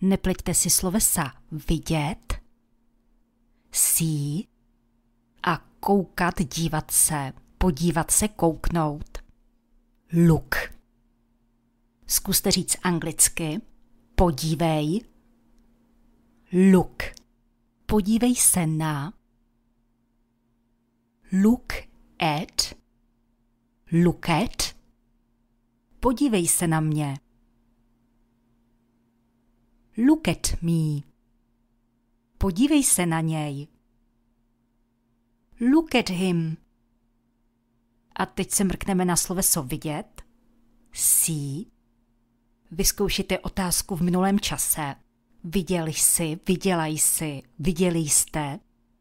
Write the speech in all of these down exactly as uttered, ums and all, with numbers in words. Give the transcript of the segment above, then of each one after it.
Nepleťte si slovesa vidět, see a koukat, dívat se, podívat se, kouknout. Look. Zkuste říct anglicky. Podívej. Look. Podívej se na. Look at. Look at. Podívej se na mě. Look at me. Podívej se na něj. Look at him. A teď se mrkneme na sloveso vidět. See. Vyzkoušíte otázku v minulém čase. Viděl jsi, viděla jsi, viděli jste.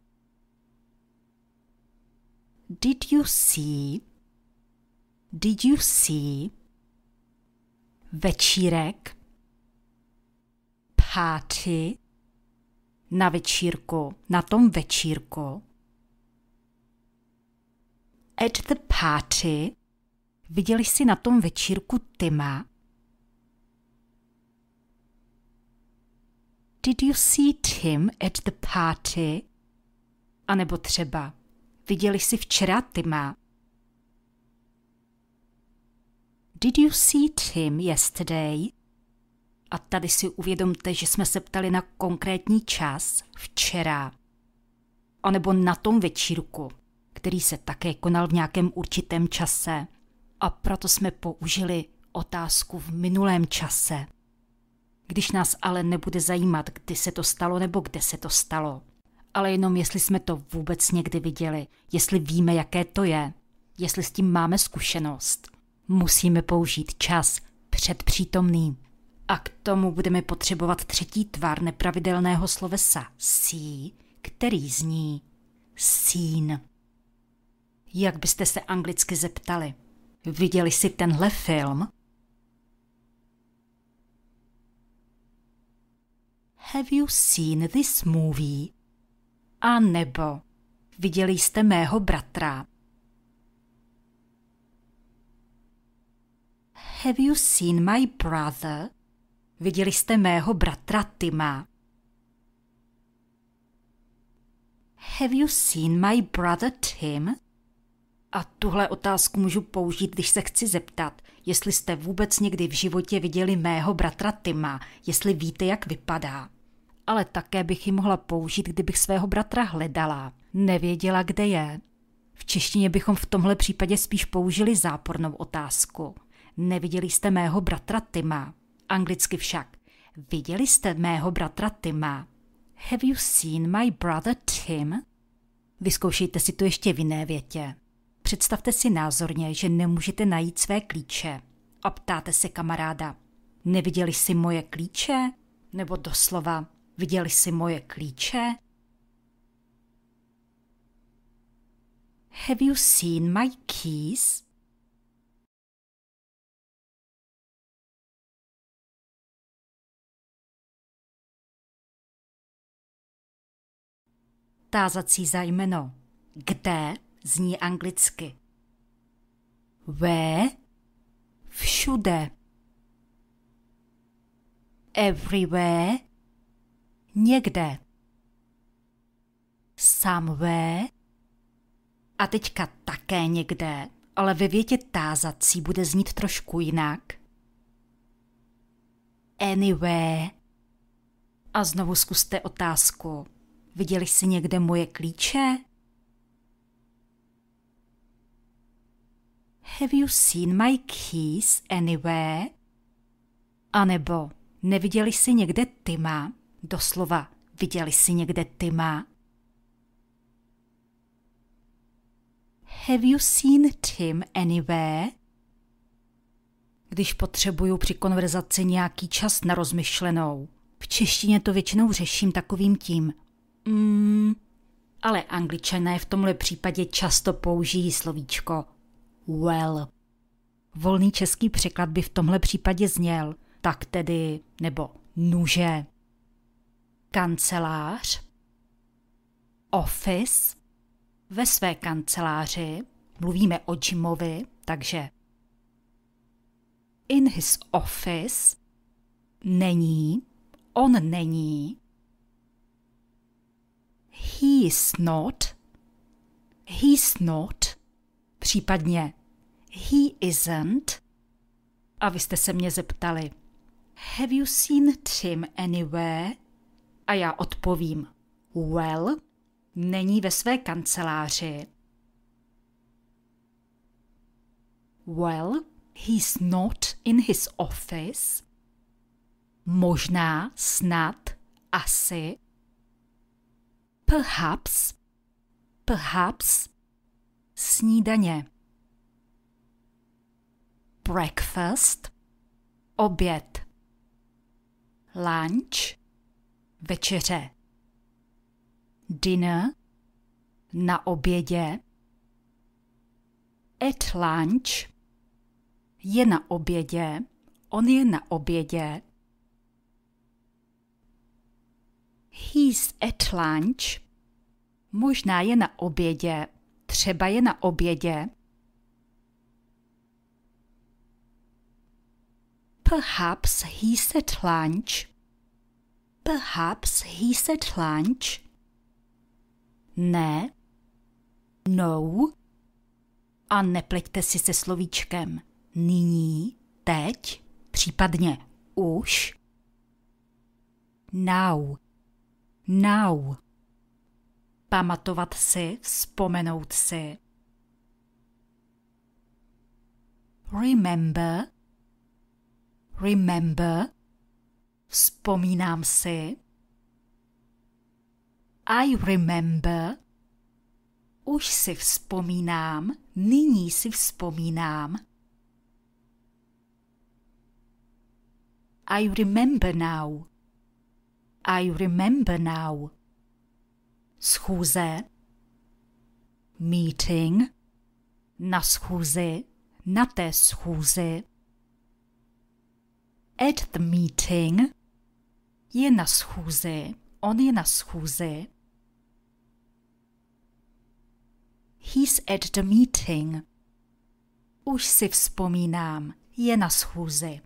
Did you see? Did you see? Večírek. Party. Na večírku, na tom večírku. At the party. Viděli jsi na tom večírku Tima? Did you see Tim at the party? A nebo třeba, viděli jsi včera Tima? Did you see Tim yesterday? A tady si uvědomte, že jsme se ptali na konkrétní čas, včera. A nebo na tom večírku, který se také konal v nějakém určitém čase. A proto jsme použili otázku v minulém čase. Když nás ale nebude zajímat, kdy se to stalo nebo kde se to stalo, ale jenom jestli jsme to vůbec někdy viděli, jestli víme, jaké to je, jestli s tím máme zkušenost, musíme použít čas předpřítomný. A k tomu budeme potřebovat třetí tvar nepravidelného slovesa see, který zní seen. Jak byste se anglicky zeptali? Viděli jsi tenhle film? Have you seen this movie? A nebo viděli jste mého bratra? Have you seen my brother? Viděli jste mého bratra Tima? Have you seen my brother Tim? A tuhle otázku můžu použít, když se chci zeptat, jestli jste vůbec někdy v životě viděli mého bratra Tima, jestli víte, jak vypadá. Ale také bych ji mohla použít, kdybych svého bratra hledala, nevěděla, kde je. V češtině bychom v tomhle případě spíš použili zápornou otázku. Neviděli jste mého bratra Tima? Anglicky však. Viděli jste mého bratra Tima? Have you seen my brother Tim? Vyzkoušejte si to ještě v jiné větě. Představte si názorně, že nemůžete najít své klíče a ptáte se kamaráda. Neviděli jsi moje klíče? Nebo doslova, viděli jsi moje klíče? Have you seen my keys? Tázací zájmeno kde zní anglicky where, všude. Everywhere, někde. Somewhere, a teďka také někde, ale ve větě tázací bude znít trošku jinak. Anywhere. A znovu zkuste otázku. Viděli jsi někde moje klíče? Have you seen my keys anywhere? A nebo neviděli jsi někde Tima? Doslova, viděli jsi někde Tima? Have you seen Tim anywhere? Když potřebuju při konverzaci nějaký čas na rozmyšlenou. V češtině to většinou řeším takovým tím mm, ale Angličané v tomhle případě často použijí slovíčko well. Volný český překlad by v tomhle případě zněl tak tedy, nebo nuže. Kancelář, office, ve své kanceláři, mluvíme o Jimovi, takže in his office, není, On není. He is not. He's not. Případně he isn't. A vy jste se mě zeptali, have you seen Tim anywhere? A já odpovím, well, není ve své kanceláři. Well, he's not in his office. Možná, snad, asi. Perhaps, perhaps, snídaně. Breakfast, oběd. Lunch, večeře. Dinner, na obědě. At lunch, je na obědě, on je na obědě. He's at lunch, možná je na obědě, třeba je na obědě. Perhaps he's at lunch. Perhaps he's at lunch. Ne. No. A nepleťte si se slovíčkem nyní, teď, případně už. Now. Now. Pamatovat si, vzpomenout si. Remember. Remember. Vzpomínám si. I remember. Už si vzpomínám, nyní si vzpomínám. I remember now. I remember now. Schůze. Meeting. Na schůzi, na té schůzi. At the meeting. Je na schůzi, on je na schůzi. He's at the meeting. Už si vzpomínám, je na schůzi.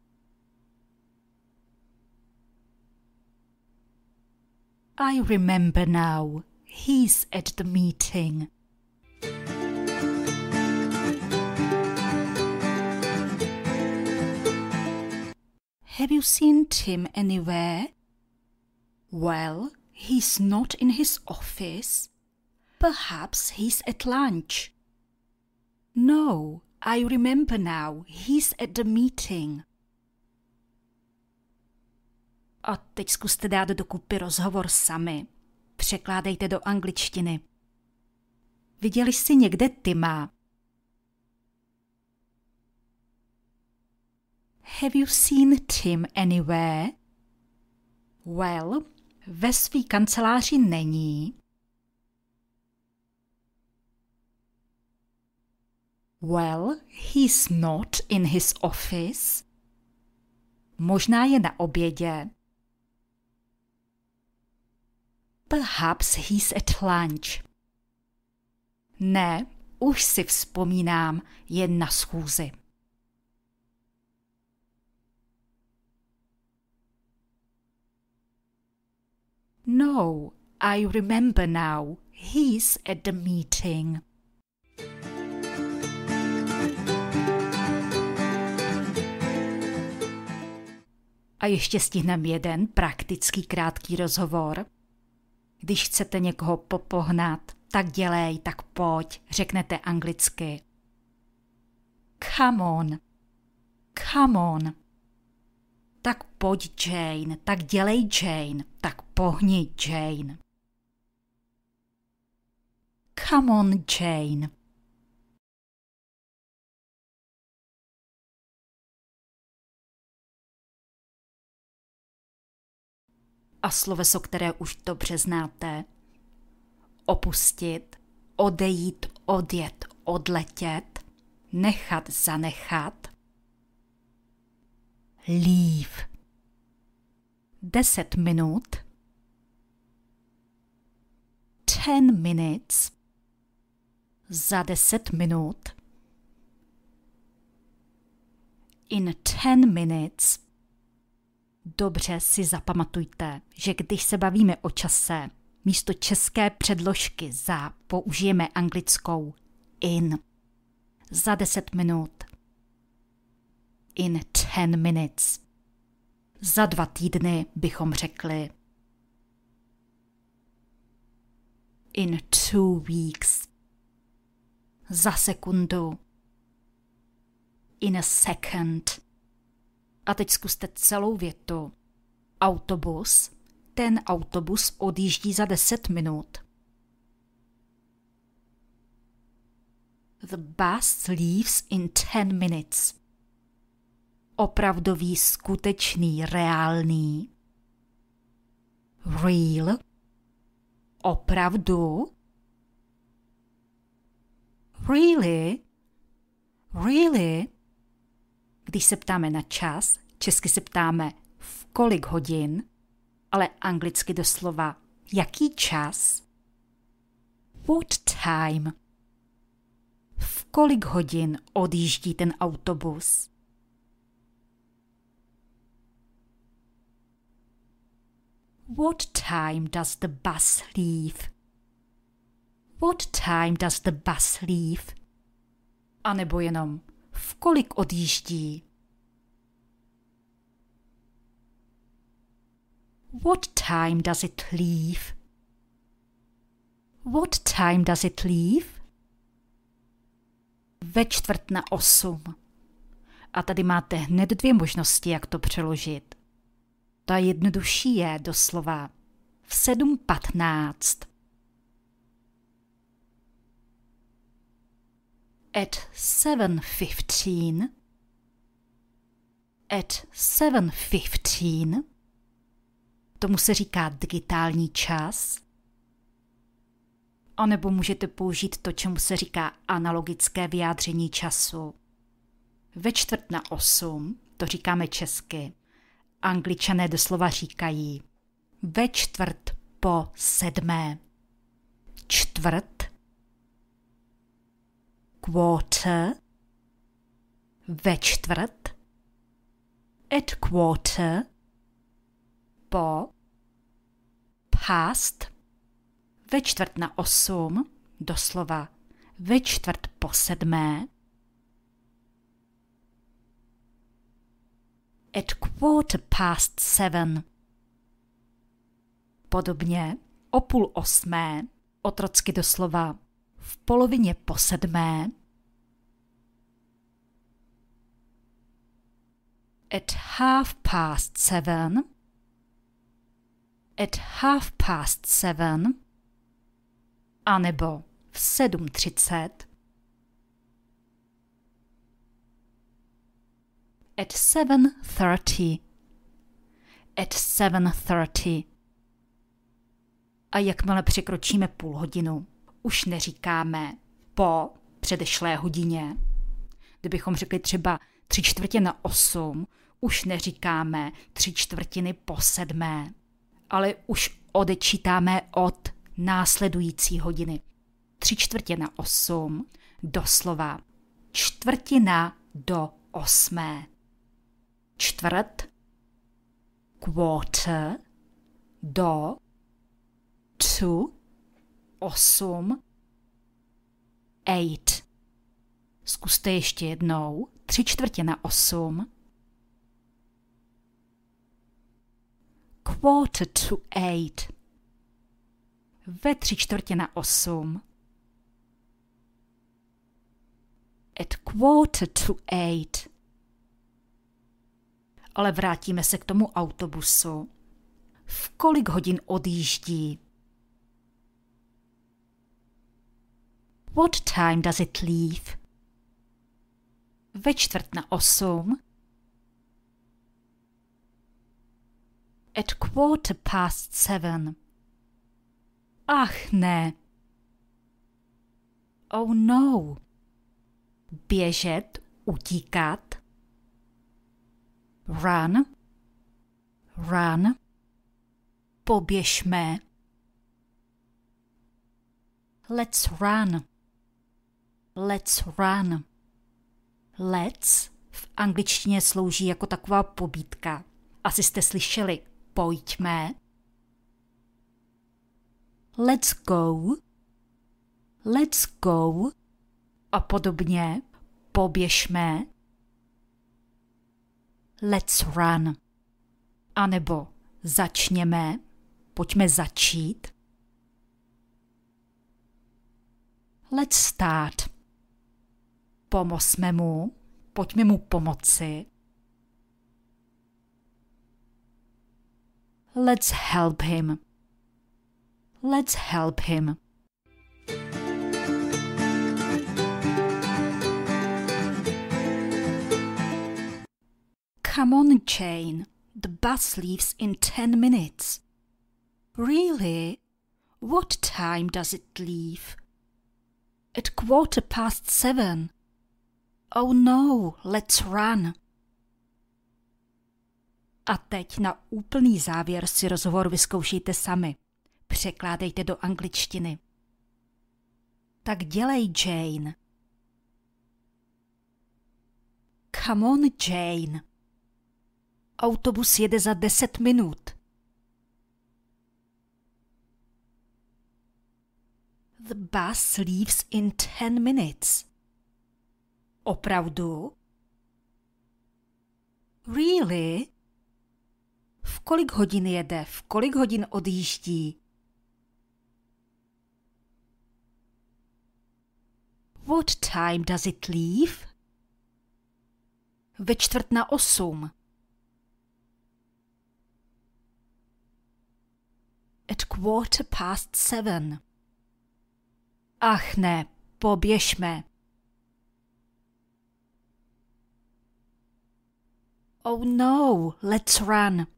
I remember now. He's at the meeting. Have you seen Tim anywhere? Well, he's not in his office. Perhaps he's at lunch. No, I remember now. He's at the meeting. A teď zkuste dát dokupy rozhovor sami. Překládejte do angličtiny. Viděli jsi někde Tima? Have you seen Tim anywhere? Well, ve svý kanceláři není. Well, he's not in his office. Možná je na obědě. Perhaps he's at lunch. Ne, už si vzpomínám, je na schůzi. No, I remember now. He's at the meeting. A ještě stihneme jeden praktický krátký rozhovor. Když chcete někoho popohnat, tak dělej, tak pojď, řeknete anglicky. Come on, come on. Tak pojď Jane, tak dělej Jane, tak pohni Jane. Come on Jane. A sloveso, které už dobře znáte. Opustit, odejít, odjet, odletět, nechat, zanechat. Leave. Deset minut. Ten minutes. Za deset minut. In ten minutes. Dobře si zapamatujte, že když se bavíme o čase, místo české předložky za použijeme anglickou in. Za deset minut. In ten minutes. Za dva týdny bychom řekli in two weeks. Za sekundu. In a second. A teď zkuste celou větu. Autobus. Ten autobus odjíždí za deset minut. The bus leaves in ten minutes. Opravdový, skutečný, reálný. Real. Opravdu. Really? Really? Když se ptáme na čas, česky se ptáme v kolik hodin, ale anglicky doslova jaký čas? What time? V kolik hodin odjíždí ten autobus? What time does the bus leave? What time does the bus leave? A nebo jenom v kolik odjíždí? What time does it leave? What time does it leave? Ve čtvrt na osm. A tady máte hned dvě možnosti, jak to přeložit. Ta jednodušší je doslova v sedm patnáct. At seven fifteen. At seven fifteen. Tomu se říká digitální čas. A nebo můžete použít to, čemu se říká analogické vyjádření času. Ve čtvrt na osm, to říkáme česky. Angličané doslova říkají ve čtvrt po sedmé. Čtvrt. Quarter. Ve čtvrt. At quarter. Po. Past. Ve čtvrt na osm. Doslova ve čtvrt po sedmé. At quarter past seven. Podobně o půl osmé, otrocky doslova v polovině po sedmé. At half past seven. At half past seven. A nebo v sedm třicet. At seven thirty. At seven thirty. A jakmile překročíme půl hodinu, už neříkáme po předešlé hodině. Kdybychom řekli třeba tři čtvrtě na osm, už neříkáme tři čtvrtiny po sedmé, ale už odečítáme od následující hodiny. Tři čtvrtě na osm, doslova čtvrtina do osmé. Čtvrt, quarter, do, to, osm, eight. Zkuste ještě jednou. Tři čtvrtě na osm. Quarter to eight. Ve tři čtvrtě na osm. At quarter to eight. Ale vrátíme se k tomu autobusu. V kolik hodin odjíždí? What time does it leave? Ve čtvrt na osm. At quarter past seven. Ach ne. Oh no. Běžet, utíkat. Run. Run. Poběžme. Let's run. Let's run. Let's v angličtině slouží jako taková pobídka. Asi jste slyšeli pojďme. Let's go. Let's go. A podobně. Poběžme. Let's run. A nebo začněme. Pojďme začít. Let's start. Pomozme mu. Pojďme mu pomoci. Let's help him. Let's help him. Come on, Jane. The bus leaves in ten minutes. Really? What time does it leave? At quarter past seven. Oh no, let's run. A teď na úplný závěr si rozhovor vyzkoušejte sami. Překládejte do angličtiny. Tak dělej, Jane. Come on, Jane. Autobus jede za deset minut. The bus leaves in ten minutes. Opravdu? Really? V kolik hodin jede? V kolik hodin odjíždí? What time does it leave? Ve čtvrt na osm. At quarter past seven. Ach ne, poběžme. Oh no, let's run.